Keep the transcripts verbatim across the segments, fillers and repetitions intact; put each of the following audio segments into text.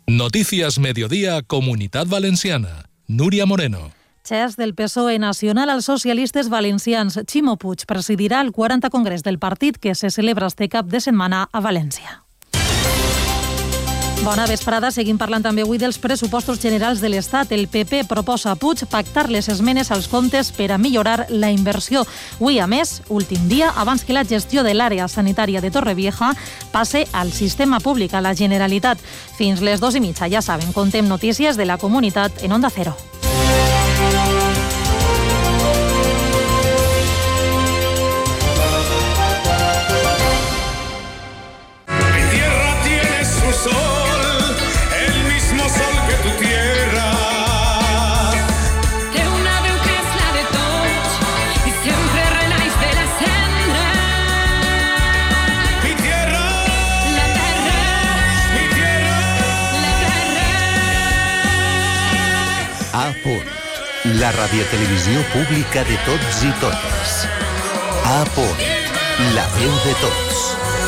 Noticias Mediodía, Comunitat Valenciana. Núria Moreno. Xef del P S O E nacional als socialistes valencians. Ximo Puig presidirà el quaranta Congrés del partit que se celebra este cap de setmana a València. Bona vesprada. Seguim parlant també avui dels pressupostos generals de l'Estat. El P P proposa a Puig pactar les esmenes als comptes per a millorar la inversió. Avui, a més, últim dia, abans que la gestió de l'àrea sanitària de Torrevieja passe al sistema públic, a la Generalitat. Fins les dos i mitja, ja saben, contem notícies de la comunitat en Onda Cero. A punt. La radiotelevisió pública de tots i totes. A punt. La veu de tots.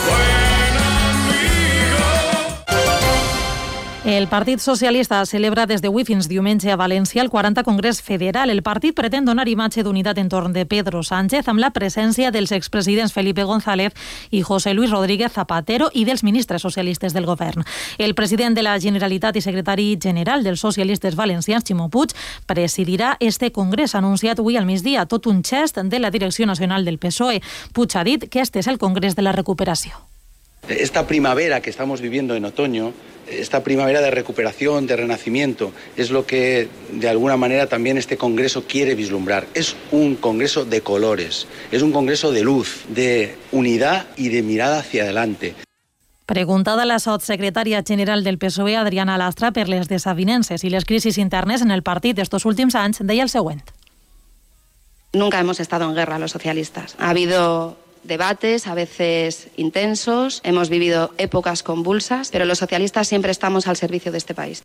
El Partit Socialista celebra des d'avui fins diumenge a València el quaranta Congrés Federal. El partit pretén donar imatge d'unitat entorn de Pedro Sánchez amb la presència dels expresidents Felipe González i José Luis Rodríguez Zapatero i dels ministres socialistes del govern. El president de la Generalitat i secretari general dels socialistes valencians, Ximo Puig, presidirà este congrés anunciat avui al migdia, tot un gest de la direcció nacional del P S O E. Puig ha dit que este és el congrés de la recuperació. Esta primavera que estamos viviendo en otoño, esta primavera de recuperación, de renacimiento, es lo que de alguna manera también este congreso quiere vislumbrar. Es un congreso de colores, es un congreso de luz, de unidad y de mirada hacia adelante. Preguntada a la sotssecretària general del P S O E, Adriana Lastra, per les desavinences i les crisis internes en el partit d'estos últims anys, deia el següent. Nunca hemos estado en guerra los socialistas. Ha habido debates, a veces intensos, hemos vivido épocas convulsas, pero los socialistas siempre estamos al servicio de este país.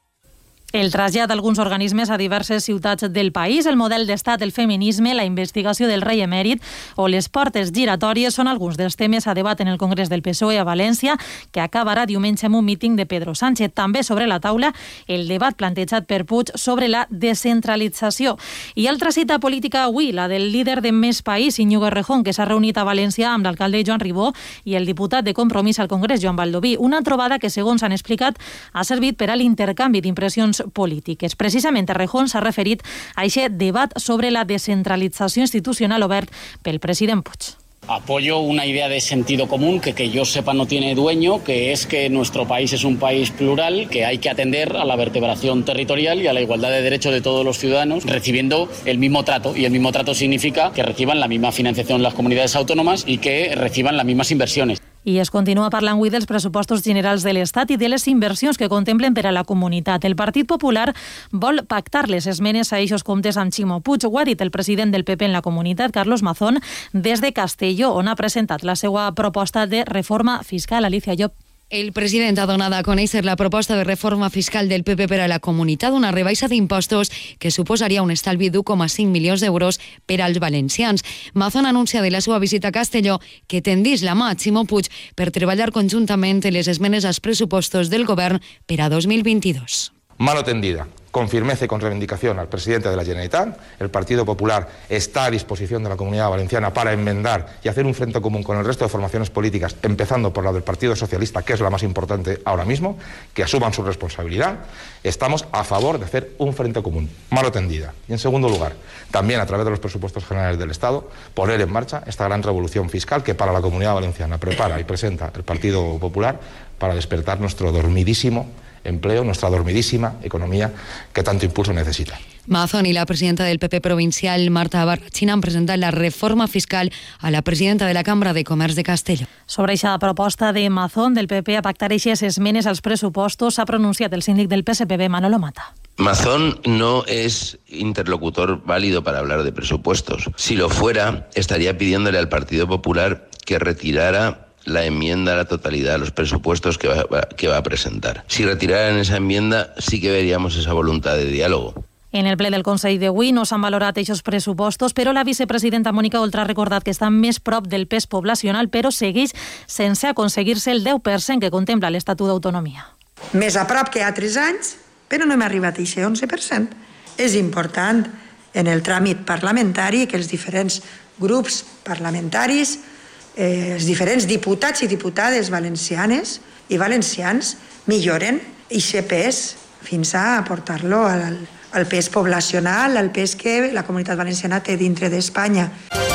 El trasllat d'alguns organismes a diverses ciutats del país, el model d'estat, el feminisme, la investigació del rei emèrit o les portes giratòries són alguns dels temes a debat en el Congrés del P S O E a València, que acabarà diumenge amb un míting de Pedro Sánchez. També sobre la taula el debat plantejat per Puig sobre la descentralització. I altra cita política avui, la del líder de Més País, Íñigo Errejón, que s'ha reunit a València amb l'alcalde Joan Ribó i el diputat de Compromís al Congrés, Joan Baldoví. Una trobada que, segons han explicat, ha servit per a l'intercanvi d'impressions polítiques. Precisament Errejón s'ha referit a aquest debat sobre la descentralització institucional obert pel president Puig. Apoyo una idea de sentido común que, que yo sepa, no tiene dueño, que es que nuestro país es un país plural, que hay que atender a la vertebración territorial y a la igualdad de derechos de todos los ciudadanos, recibiendo el mismo trato. Y el mismo trato significa que reciban la misma financiación las comunidades autónomas y que reciban las mismas inversiones. I es continua parlant avui dels pressupostos generals de l'Estat i de les inversions que contemplen per a la comunitat. El Partit Popular vol pactar les esmenes a eixos comptes amb Ximo Puig. Ho ha dit el president del P P en la comunitat, Carlos Mazón, des de Castelló, on ha presentat la seva proposta de reforma fiscal. Alicia Llop. El president ha donat a conèixer la proposta de reforma fiscal del P P per a la comunitat, una rebaixa d'impostos que suposaria un estalvi d'u coma cinc milions d'euros per als valencians. Mazón anuncia de la seva visita a Castelló que tendís la mà a Ximo Puig per treballar conjuntament en les esmenes als pressupostos del govern per a dos mil vint-i-dos. Mano tendida, con firmeza y con reivindicación al presidente de la Generalitat. El Partido Popular está a disposición de la Comunidad Valenciana para enmendar y hacer un frente común con el resto de formaciones políticas, empezando por la del Partido Socialista, que es la más importante ahora mismo, que asuman su responsabilidad. Estamos a favor de hacer un frente común, mano tendida. Y en segundo lugar, también a través de los presupuestos generales del Estado, poner en marcha esta gran revolución fiscal que para la Comunidad Valenciana prepara y presenta el Partido Popular para despertar nuestro dormidísimo empleo, nuestra dormidísima economía que tanto impulso necesita. Mazón y la presidenta del P P provincial, Marta Barrachina, han presentat la reforma fiscal a la presidenta de la Cambra de Comerç de Castelló. Sobre aquesta proposta de Mazón del P P a pactar eixes esmenes als pressupostos s'ha pronunciat el síndic del P S P B, Manolo Mata. Mazón no es interlocutor válido para hablar de presupuestos. Si lo fuera, estaría pidiéndole al Partido Popular que retirara la enmienda a la totalidad a los presupuestos que va, que va a presentar. Si retiraran esa enmienda, sí que veríamos esa voluntad de diálogo. En el ple del Consell d'avui no s'han valorat aquests pressupostos, però la vicepresidenta Mònica Oltra ha recordat que està més prop del pes poblacional, però segueix sense aconseguir-se el deu per cent que contempla l'Estatut d'Autonomia. més a prop que ha tres anys, però no hem arribat a aquest onze per cent. És important en el tràmit parlamentari que els diferents grups parlamentaris, eh, els diferents diputats i diputades valencianes i valencians milloren aquest pes fins a portar-lo al, al pes poblacional, al pes que la Comunitat Valenciana té dintre d'Espanya.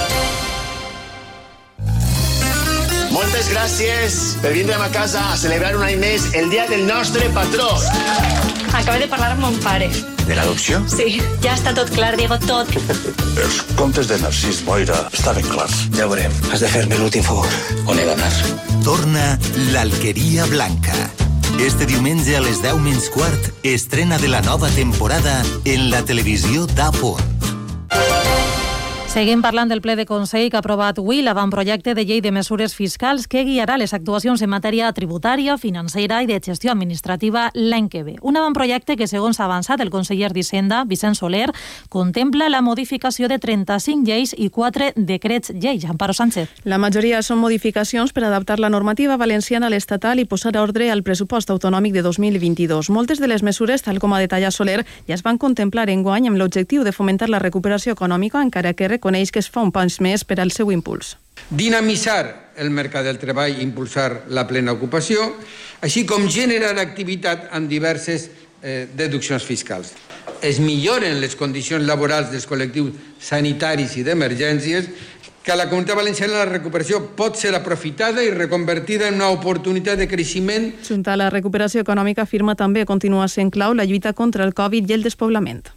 Moltes gràcies per vindre'm a casa a celebrar un any més el dia del nostre patró. Acabé de parlar amb mon pare. De l'adopció? Sí, ja està tot clar, Diego, tot. Els contes de Narcís Boira estaven clars. Ja ho veurem. Has de fer-me l'últim favor. On he d'anar? Torna l'Alqueria Blanca. Este diumenge a les deu menys quart, estrena de la nova temporada en la televisió d'Aport. Seguim parlant del ple de Consell que ha aprovat avui l'avantprojecte de llei de mesures fiscals que guiarà les actuacions en matèria tributària, financera i de gestió administrativa l'any que ve. Un avantprojecte que, segons ha avançat el conseller d'Hisenda, Vicent Soler, contempla la modificació de trenta-cinc lleis i quatre decrets llei. Amparo Sánchez. La majoria són modificacions per adaptar la normativa valenciana a l'estatal i posar ordre al pressupost autonòmic de dos mil vint-i-dos. Moltes de les mesures, tal com ha detallat Soler, ja es van contemplar enguany amb l'objectiu de fomentar la recuperació econòmica, encara que coneix que es fa un pas més per al seu impuls. Dinamitzar el mercat del treball i impulsar la plena ocupació, així com generar activitat amb diverses eh, deduccions fiscals. Es milloren les condicions laborals dels col·lectius sanitaris i d'emergències, que a la Comunitat Valenciana la recuperació pot ser aprofitada i reconvertida en una oportunitat de creixement. Junta a la recuperació econòmica afirma també continua sent clau la lluita contra el Covid i el despoblament.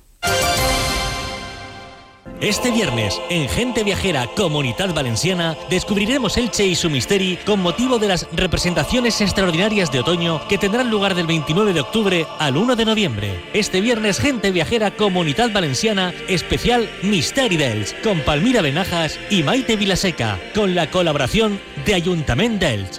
Este viernes, en Gente Viajera Comunidad Valenciana, descubriremos Elche y su misteri con motivo de las representaciones extraordinarias de otoño que tendrán lugar del veintinueve de octubre al uno de noviembre. Este viernes, Gente Viajera Comunidad Valenciana, especial Misteri d'Elx, con Palmira Benajas y Maite Vilaseca, con la colaboración de Ayuntament d'Elx.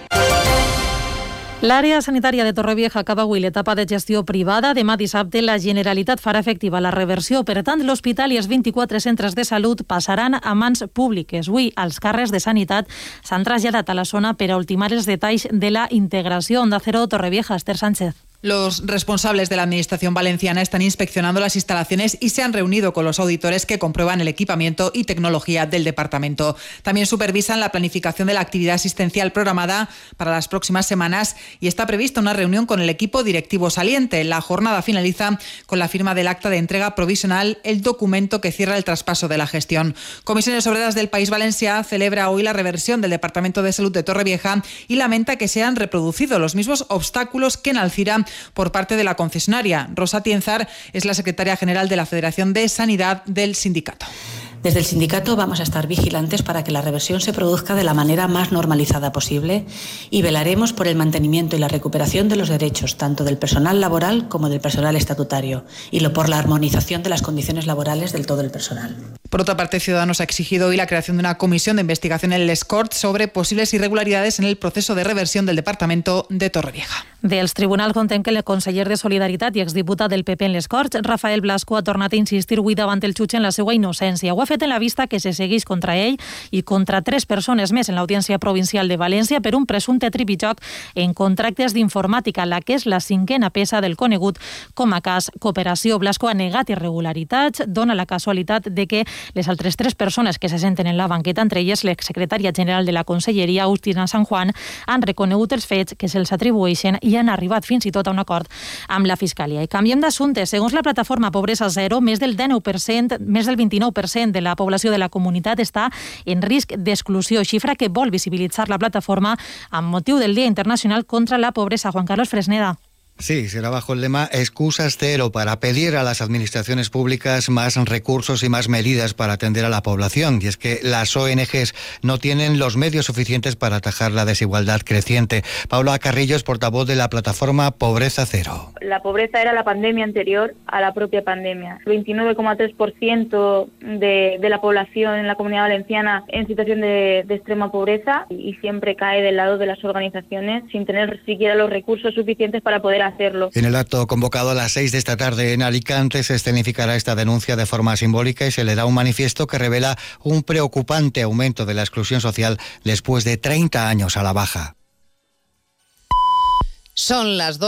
L'àrea sanitària de Torrevieja acaba avui l'etapa de gestió privada. Demà dissabte la Generalitat farà efectiva la reversió. Per tant, l'hospital i els vint-i-quatre centres de salut passaran a mans públiques. Avui, els càrrecs de sanitat s'han traslladat a la zona per a ultimar els detalls de la integració. Onda Cero, Torrevieja, Esther Sánchez. Los responsables de la Administración valenciana están inspeccionando las instalaciones y se han reunido con los auditores que comprueban el equipamiento y tecnología del departamento. También supervisan la planificación de la actividad asistencial programada para las próximas semanas y está prevista una reunión con el equipo directivo saliente. La jornada finaliza con la firma del acta de entrega provisional, el documento que cierra el traspaso de la gestión. Comisiones Obreras del País Valencià celebra hoy la reversión del Departamento de Salud de Torrevieja y lamenta que se han reproducido los mismos obstáculos que en Alcira por parte de la concesionaria. Rosa Tienzar es la secretaria general de la Federación de Sanidad del sindicato. Desde el sindicato vamos a estar vigilantes para que la reversión se produzca de la manera más normalizada posible y velaremos por el mantenimiento y la recuperación de los derechos tanto del personal laboral como del personal estatutario y lo por la armonización de las condiciones laborales del todo el personal. Por otra parte, Ciudadanos ha exigido hoy la creación de una comisión de investigación en el Escort sobre posibles irregularidades en el proceso de reversión del departamento de Torrevieja. Dels tribunals contem que el conseller de Solidaritat i exdiputat del P P en les Corts, Rafael Blasco, ha tornat a insistir avui davant el jutge en la seva innocència. Ho ha fet en la vista que se segueix contra ell i contra tres persones més en l'Audiència Provincial de València per un presumpte tripijoc en contractes d'informàtica, la que és la cinquena peça del conegut com a cas Cooperació. Blasco ha negat irregularitats, dona la casualitat de que les altres tres persones que se senten en la banqueta, entre elles l'exsecretària general de la Conselleria, Agustina San Juan, han reconegut els fets que se'ls atribueixen i han arribat fins i tot a un acord amb la Fiscalia. I canviem d'assumpte. Segons la plataforma Pobresa Zero, més del dinou per cent, més del vint-i-nou per cent de la població de la comunitat està en risc d'exclusió, xifra que vol visibilitzar la plataforma amb motiu del Dia Internacional contra la Pobresa. Juan Carlos Fresneda. Sí, será bajo el lema Excusas Cero para pedir a las administraciones públicas más recursos y más medidas para atender a la población. Y es que las O N Ges no tienen los medios suficientes para atajar la desigualdad creciente. Paula Carrillo es portavoz de la plataforma Pobreza Cero. La pobreza era la pandemia anterior a la propia pandemia. veintinueve coma tres por ciento de, de la población en la Comunidad Valenciana en situación de, de extrema pobreza y siempre cae del lado de las organizaciones sin tener siquiera los recursos suficientes para poder hacerlo. En el acto convocado a las seis de esta tarde en Alicante se escenificará esta denuncia de forma simbólica y se le da un manifiesto que revela un preocupante aumento de la exclusión social después de treinta años a la baja. Son las dos.